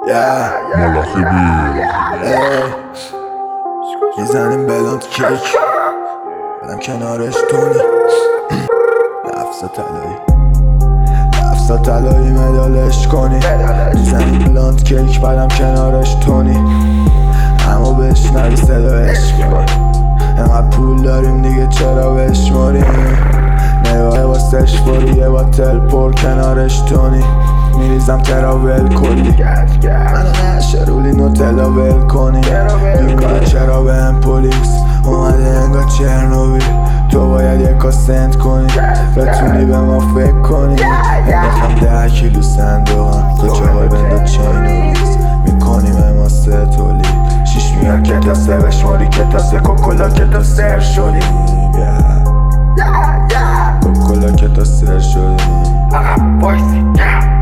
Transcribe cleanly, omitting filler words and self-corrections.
ملاخی میزنیم بلند کیک بدم کنارش تونی لفظا طلایی مدالش کنی میزنیم بلند کیک بدم کنارش تونی اما بشنوی صدا عشق انقدر پول داریم دیگه چرا بشماریم نگاه واسش برو یه باتل پر کنارش تونی میریزم تراول کلی منو نشه رولی نوتلا ول کنی میگه چرا به هم پولیس اومده انگار چرنوبیل تو باید یک سنت کنی بتونی به ما فکر کنی بخوام 10 کیلو صندوقم تو جوای بند و چینویز میکنیم اما سه تولید شیش میاد که تا سه بشماری که تا سه کوکولا که تا سر شدیم کوکولا که تا سر شدیم